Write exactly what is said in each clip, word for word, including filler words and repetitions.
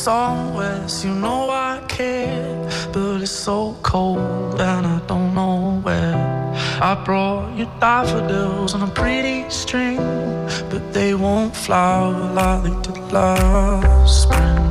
somewhere, so you know I care. But it's so cold and I don't know where. I brought you daffodils on a pretty string, but they won't flower like they did last spring.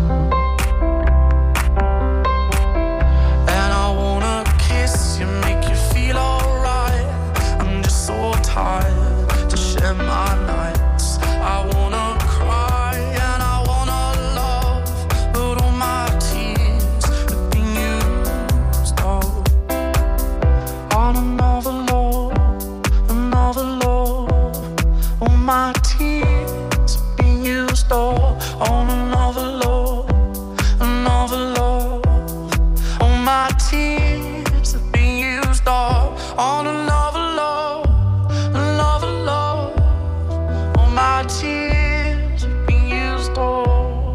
And I wanna kiss you, make you feel alright. I'm just so tired to share my nights. I wanna cry and I wanna love, but all my tears have been used up on another love, another love. All my tears have been used up on another love, another love. All my tears have been used up on another love, another love. All my tears have been used up.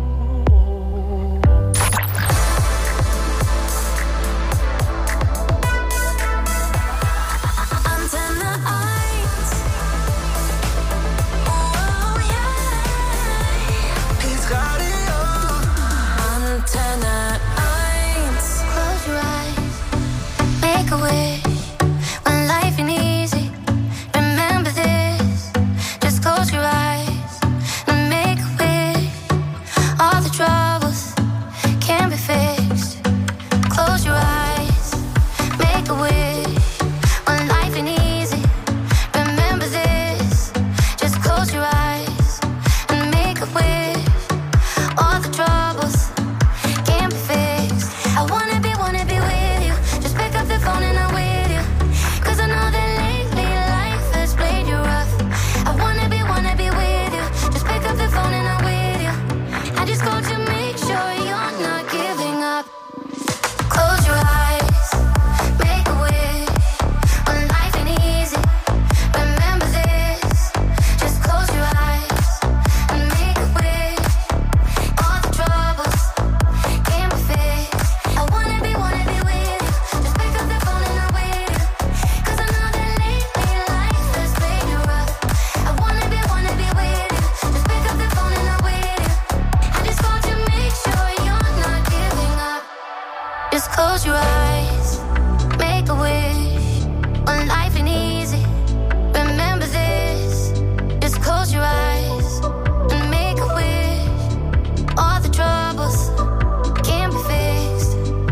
Antenne eins. Oh yeah. Hitradio. Antenne eins. Close your eyes, make a wish. When life ain't easy, remember this. Just close your eyes and make a wish. All the troubles can be fixed. Close your eyes, make a wish. When life ain't easy, remember this. Just close your eyes and make a wish. All the troubles can be fixed. I wanna be, wanna be with you. Just pick up the phone and I'm with you. Cause I know that lately life has played you rough. I wanna be, wanna be with you. Just pick up the phone and I'm with you. I just called to make sure you're not giving up. Close your eyes, make a wish. When life ain't easy, remember this. Just close your eyes and make a wish. All the troubles can be fixed. I wanna be, wanna be with you. Just pick up the phone and I'm with you. Cause I know that lately life has played you rough. I wanna be, wanna be with you. Just pick up the phone and I'm with you. I just called to make sure you're not giving up. Just close your eyes, make a wish. When life ain't easy, remember this. Just close your eyes and make a wish. All the troubles can be fixed.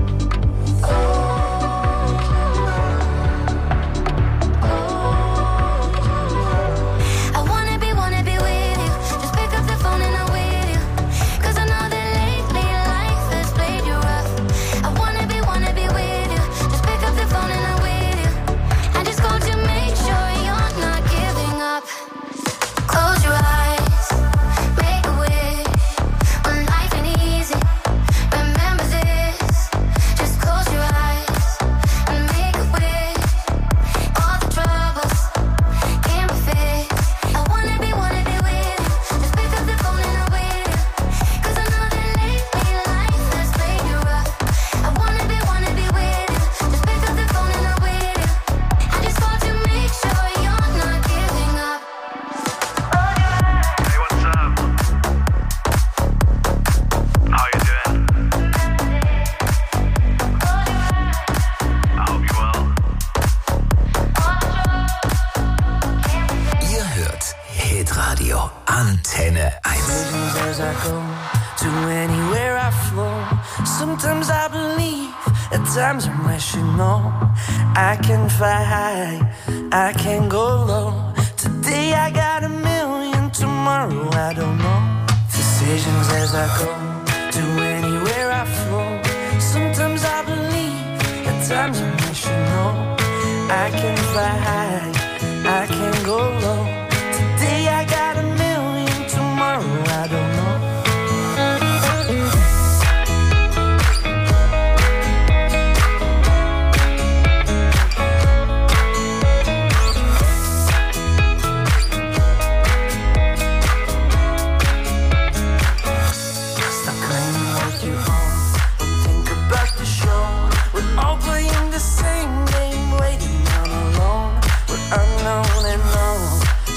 I wanna be, wanna be with you. Just pick up the phone and I'm with you. Cause I know that lately life has played you rough. I wanna be, wanna be with you. Just pick up the phone and I'm with you. I just called to make sure you're not giving up. Close your eyes, make a wish. When life ain't easy, remember this. Just close your eyes and make a wish. All the troubles can be fixed. I wanna be, wanna be with you. Just pick up the phone and I'm with you. Cause I know that lately life has played you rough. I wanna be, wanna be with you. Just pick up the phone and I'm with you. I just called to make sure you're not giving up. Hey, what's up? How you doing? I hope you're well. Ihr hört Hitradio Antenne eins. Visions as I go to anywhere I flow. Sometimes I believe, at times I'm rational. I can fly high, I can go low. Today I got a million, tomorrow I don't know. Decisions as I go to anywhere I flow. Sometimes I believe, at times I'm rational. I can fly high, I can go low. Today I got a million, tomorrow I don't know. Stop claiming what you own and think about the show. We're all playing the same game, waiting on alone. We're unknown and known.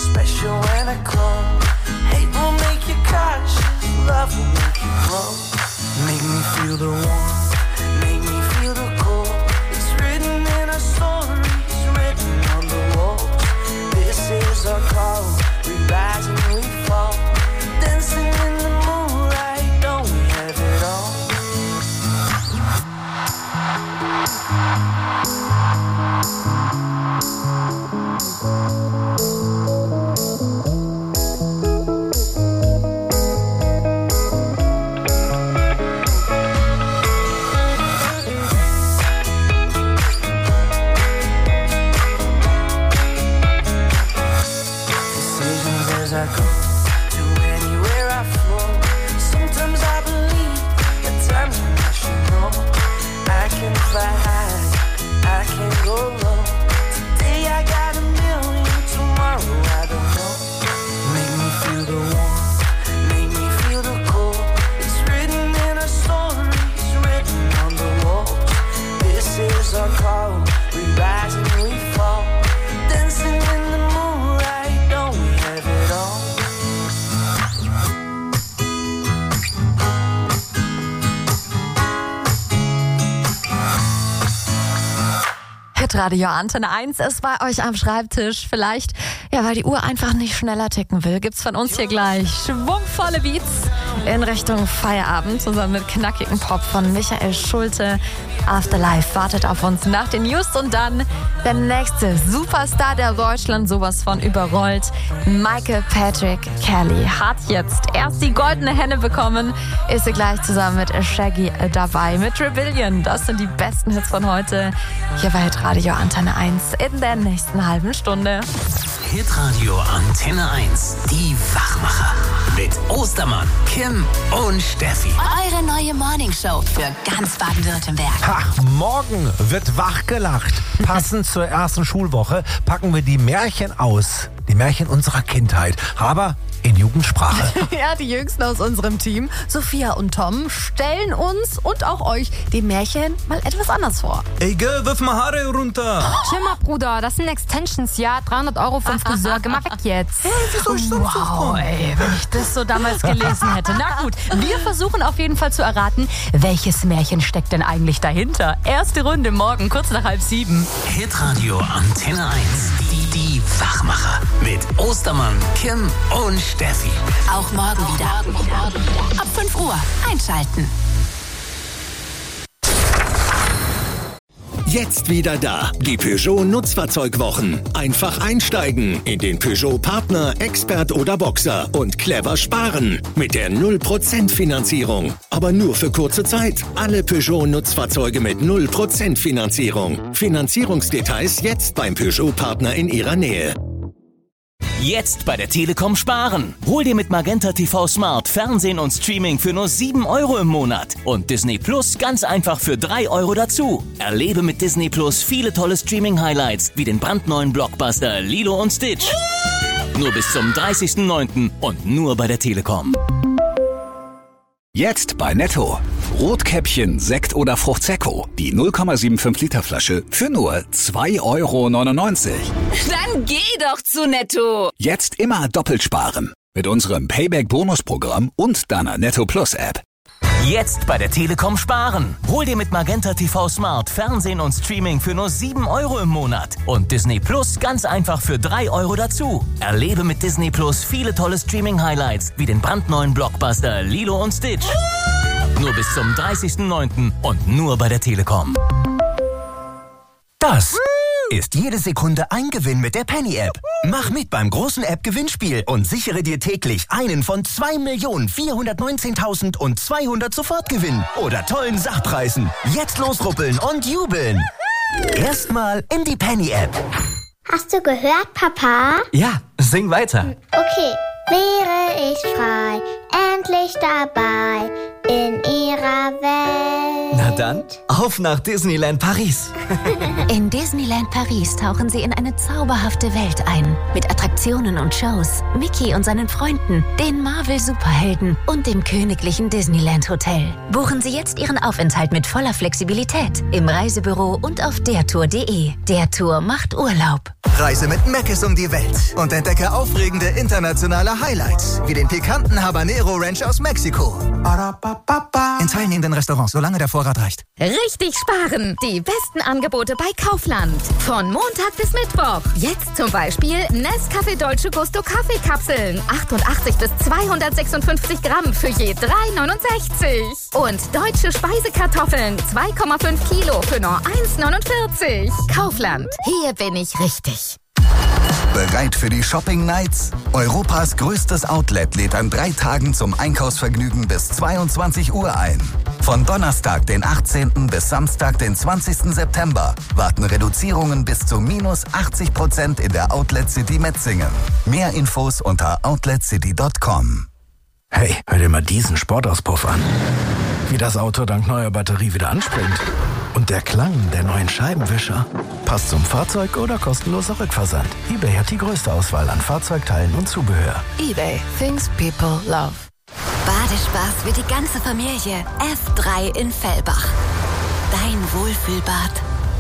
I go to anywhere I flow. Sometimes I believe, at times I should know. I can fly high, I can go low. Today I got a million, tomorrow I don't know. Make me feel the warmth, make me feel the cold. It's written in our stories, written on the walls. This is our call, we rise and we fall. Dancing in the moonlight, don't we have it all? Hitradio Antenne eins ist bei euch am Schreibtisch. Vielleicht, ja, weil die Uhr einfach nicht schneller ticken will, gibt's von uns hier gleich schwungvolle Beats in Richtung Feierabend, zusammen mit knackigem Pop von Michael Schulte. Afterlife wartet auf uns nach den News und dann der nächste Superstar, der Deutschland sowas von überrollt. Michael Patrick Kelly hat jetzt erst die goldene Henne bekommen, ist sie gleich zusammen mit Shaggy dabei, mit Rebellion. Das sind die besten Hits von heute. Hier bei Hitradio Antenne eins in der nächsten halben Stunde. Hitradio Antenne eins, die Wachmacher. Mit Ostermann, Kim und Steffi. Eure neue Morningshow für ganz Baden-Württemberg. Ha, morgen wird wachgelacht. Passend zur ersten Schulwoche packen wir die Märchen aus. Die Märchen unserer Kindheit. Aber in Jugendsprache. Ja, die Jüngsten aus unserem Team, Sophia und Tom, stellen uns und auch euch die Märchen mal etwas anders vor. Ey, gell, wirf mal Haare runter. Chill mal, Bruder, das sind Extensions, ja? dreihundert Euro vom Friseur, geh mal weg jetzt. Hey, wieso ich sonst Wow, ey, wenn ich das so damals gelesen hätte. Na gut, wir versuchen auf jeden Fall zu erraten, welches Märchen steckt denn eigentlich dahinter. Erste Runde morgen, kurz nach halb sieben. Hitradio Antenne eins, die, die Wachmacher. Mit Ostermann, Kim und Steffi. Auch morgen wieder. Ab fünf Uhr einschalten. Jetzt wieder da. Die Peugeot Nutzfahrzeugwochen. Einfach einsteigen in den Peugeot Partner, Expert oder Boxer und clever sparen. Mit der null Prozent Finanzierung. Aber nur für kurze Zeit. Alle Peugeot Nutzfahrzeuge mit null Prozent Finanzierung. Finanzierungsdetails jetzt beim Peugeot Partner in Ihrer Nähe. Jetzt bei der Telekom sparen. Hol dir mit Magenta T V Smart Fernsehen und Streaming für nur sieben Euro im Monat. Und Disney Plus ganz einfach für drei Euro dazu. Erlebe mit Disney Plus viele tolle Streaming-Highlights, wie den brandneuen Blockbuster Lilo und Stitch. Nur bis zum dreißigsten neunten und nur bei der Telekom. Jetzt bei Netto. Rotkäppchen, Sekt oder Fruchtsekko. Die null Komma fünfundsiebzig Liter Flasche für nur zwei Euro neunundneunzig. Dann geh doch zu Netto. Jetzt immer doppelt sparen. Mit unserem Payback-Bonusprogramm und deiner Netto Plus App. Jetzt bei der Telekom sparen. Hol dir mit Magenta T V Smart Fernsehen und Streaming für nur sieben Euro im Monat. Und Disney Plus ganz einfach für drei Euro dazu. Erlebe mit Disney Plus viele tolle Streaming-Highlights, wie den brandneuen Blockbuster Lilo und Stitch. Nur bis zum dreißigsten neunten und nur bei der Telekom. Das ist jede Sekunde ein Gewinn mit der Penny-App. Mach mit beim großen App-Gewinnspiel und sichere dir täglich einen von zwei Millionen vierhundertneunzehntausendzweihundert Sofortgewinn oder tollen Sachpreisen. Jetzt losruppeln und jubeln. Erstmal in die Penny-App. Hast du gehört, Papa? Ja, sing weiter. Okay. Wäre ich frei, endlich dabei in ihrer Welt. Na dann, auf nach Disneyland Paris. In Disneyland Paris tauchen Sie in eine zauberhafte Welt ein. Mit Attraktionen und Shows, Mickey und seinen Freunden, den Marvel-Superhelden und dem königlichen Disneyland Hotel. Buchen Sie jetzt Ihren Aufenthalt mit voller Flexibilität im Reisebüro und auf dertour punkt de. Der Tour macht Urlaub. Reise mit Meckes um die Welt und entdecke aufregende internationale Highlights, wie den pikanten Habanero Ranch aus Mexiko. In teilnehmenden Restaurants, solange der Vorrat reicht. Richtig sparen! Die besten Angebote bei Kaufland. Von Montag bis Mittwoch. Jetzt zum Beispiel Nescafé Dolce Gusto Kaffeekapseln. achtundachtzig bis zweihundertsechsundfünfzig Gramm für je drei neunundsechzig. Und deutsche Speisekartoffeln zwei Komma fünf Kilo für nur eins neunundvierzig. Kaufland. Hier bin ich richtig. Bereit für die Shopping Nights? Europas größtes Outlet lädt an drei Tagen zum Einkaufsvergnügen bis zweiundzwanzig Uhr ein. Von Donnerstag, den achtzehnten bis Samstag, den zwanzigsten September warten Reduzierungen bis zu minus achtzig Prozent in der Outlet City Metzingen. Mehr Infos unter outlet city punkt com. Hey, hör dir mal diesen Sportauspuff an. Wie das Auto dank neuer Batterie wieder anspringt. Und der Klang der neuen Scheibenwischer. Passt zum Fahrzeug oder kostenloser Rückversand. eBay hat die größte Auswahl an Fahrzeugteilen und Zubehör. eBay. Things people love. Badespaß für die ganze Familie. F drei in Fellbach. Dein Wohlfühlbad.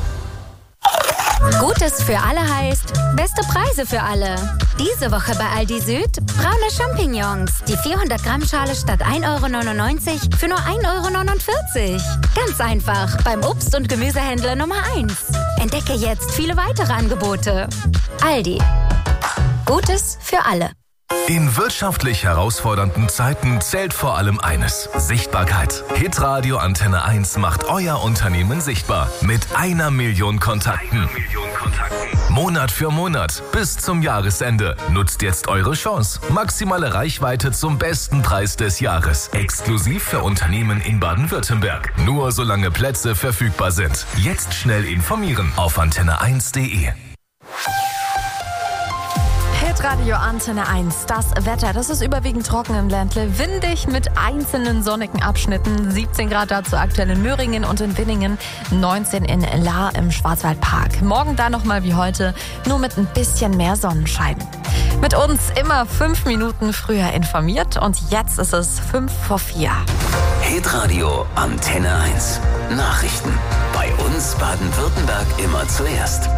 Gutes für alle heißt, beste Preise für alle. Diese Woche bei Aldi Süd, braune Champignons. Die vierhundert Gramm Schale statt ein Euro neunundneunzig für nur ein Euro neunundvierzig. Ganz einfach, beim Obst- und Gemüsehändler Nummer eins. Entdecke jetzt viele weitere Angebote. Aldi. Gutes für alle. In wirtschaftlich herausfordernden Zeiten zählt vor allem eines: Sichtbarkeit. Hitradio Antenne eins macht euer Unternehmen sichtbar. Mit einer Million Kontakten. Monat für Monat bis zum Jahresende. Nutzt jetzt eure Chance. Maximale Reichweite zum besten Preis des Jahres. Exklusiv für Unternehmen in Baden-Württemberg. Nur solange Plätze verfügbar sind. Jetzt schnell informieren auf antenne eins punkt de. Radio Antenne eins. Das Wetter, das ist überwiegend trocken im Ländle, windig mit einzelnen sonnigen Abschnitten. siebzehn Grad dazu aktuell in Möhringen und in Winningen, neunzehn in Lahr im Schwarzwaldpark. Morgen da nochmal wie heute, nur mit ein bisschen mehr Sonnenschein. Mit uns immer fünf Minuten früher informiert und jetzt ist es fünf vor vier. Hitradio Antenne eins. Nachrichten. Bei uns Baden-Württemberg immer zuerst.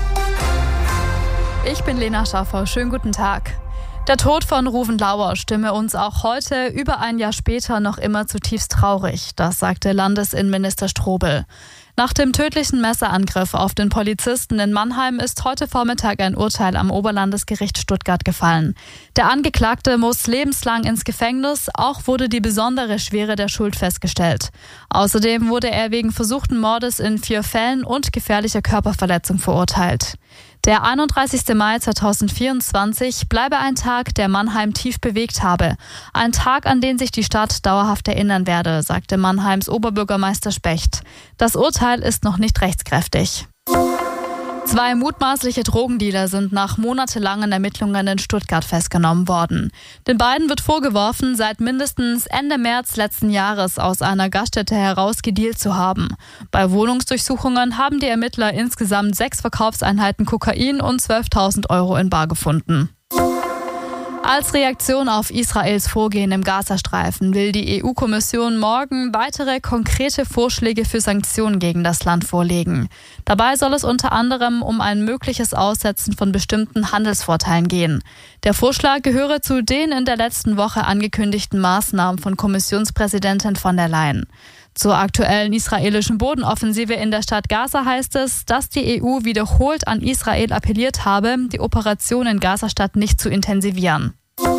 Ich bin Lena Schaffer. Schönen guten Tag. Der Tod von Ruven Lauer stimme uns auch heute, über ein Jahr später, noch immer zutiefst traurig. Das sagte Landesinnenminister Strobel. Nach dem tödlichen Messerangriff auf den Polizisten in Mannheim ist heute Vormittag ein Urteil am Oberlandesgericht Stuttgart gefallen. Der Angeklagte muss lebenslang ins Gefängnis, auch wurde die besondere Schwere der Schuld festgestellt. Außerdem wurde er wegen versuchten Mordes in vier Fällen und gefährlicher Körperverletzung verurteilt. Der einunddreißigste Mai zweitausendvierundzwanzig bleibe ein Tag, der Mannheim tief bewegt habe. Ein Tag, an den sich die Stadt dauerhaft erinnern werde, sagte Mannheims Oberbürgermeister Specht. Das Urteil ist noch nicht rechtskräftig. Zwei mutmaßliche Drogendealer sind nach monatelangen Ermittlungen in Stuttgart festgenommen worden. Den beiden wird vorgeworfen, seit mindestens Ende März letzten Jahres aus einer Gaststätte heraus gedealt zu haben. Bei Wohnungsdurchsuchungen haben die Ermittler insgesamt sechs Verkaufseinheiten Kokain und zwölftausend Euro in bar gefunden. Als Reaktion auf Israels Vorgehen im Gazastreifen will die E U-Kommission morgen weitere konkrete Vorschläge für Sanktionen gegen das Land vorlegen. Dabei soll es unter anderem um ein mögliches Aussetzen von bestimmten Handelsvorteilen gehen. Der Vorschlag gehöre zu den in der letzten Woche angekündigten Maßnahmen von Kommissionspräsidentin von der Leyen. Zur aktuellen israelischen Bodenoffensive in der Stadt Gaza heißt es, dass die E U wiederholt an Israel appelliert habe, die Operation in Gazastadt nicht zu intensivieren.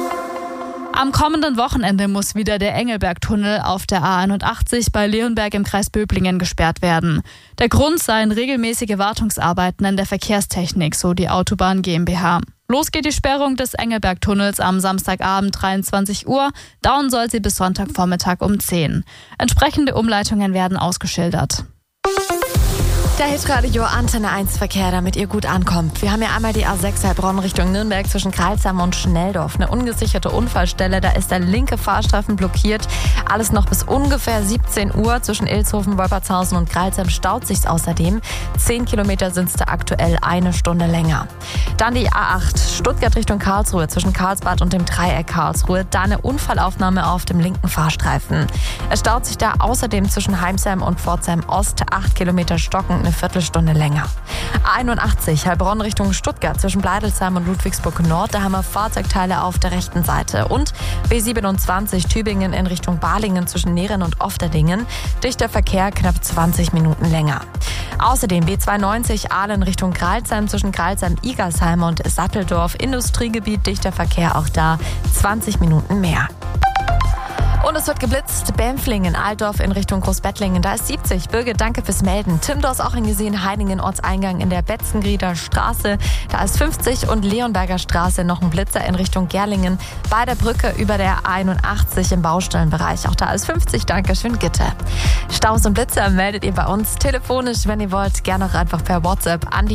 Am kommenden Wochenende muss wieder der Engelberg-Tunnel auf der A einundachtzig bei Leonberg im Kreis Böblingen gesperrt werden. Der Grund seien regelmäßige Wartungsarbeiten in der Verkehrstechnik, so die Autobahn GmbH. Los geht die Sperrung des Engelberg-Tunnels am Samstagabend dreiundzwanzig Uhr. Dauern soll sie bis Sonntagvormittag um zehn. Entsprechende Umleitungen werden ausgeschildert. Der Hitradio Antenne eins Verkehr, damit ihr gut ankommt. Wir haben ja einmal die A sechs Heilbronn Richtung Nürnberg zwischen Karlsheim und Schnelldorf. Eine ungesicherte Unfallstelle, da ist der linke Fahrstreifen blockiert. Alles noch bis ungefähr siebzehn Uhr. Zwischen Ilshofen, Wolpertshausen und Karlsheim staut sich's außerdem. Zehn Kilometer sind's da aktuell eine Stunde länger. Dann die A acht Stuttgart Richtung Karlsruhe zwischen Karlsbad und dem Dreieck Karlsruhe. Da eine Unfallaufnahme auf dem linken Fahrstreifen. Es staut sich da außerdem zwischen Heimsheim und Pforzheim Ost acht Kilometer stockend, eine Viertelstunde länger. A einundachtzig Heilbronn Richtung Stuttgart zwischen Bleidelsheim und Ludwigsburg Nord, da haben wir Fahrzeugteile auf der rechten Seite. Und B siebenundzwanzig Tübingen in Richtung Balingen zwischen Nehren und Ofterdingen, dichter Verkehr knapp zwanzig Minuten länger. Außerdem B zweiundneunzig Ahlen Richtung Kralsheim zwischen Kralsheim, Igersheim und Satteldorf, Industriegebiet, dichter Verkehr auch da zwanzig Minuten mehr. Und es wird geblitzt. Bämflingen, Altdorf in Richtung Großbettlingen. Da ist siebzig. Birgit, danke fürs Melden. Timdorf auch hingesehen. Heiningen Ortseingang in der Betzengrieder Straße. Da ist fünfzig. Und Leonberger Straße noch ein Blitzer in Richtung Gerlingen. Bei der Brücke über der einundachtzig im Baustellenbereich. Auch da ist fünfzig. Dankeschön, Gitte. Staus und Blitzer meldet ihr bei uns telefonisch, wenn ihr wollt. Gerne auch einfach per WhatsApp an die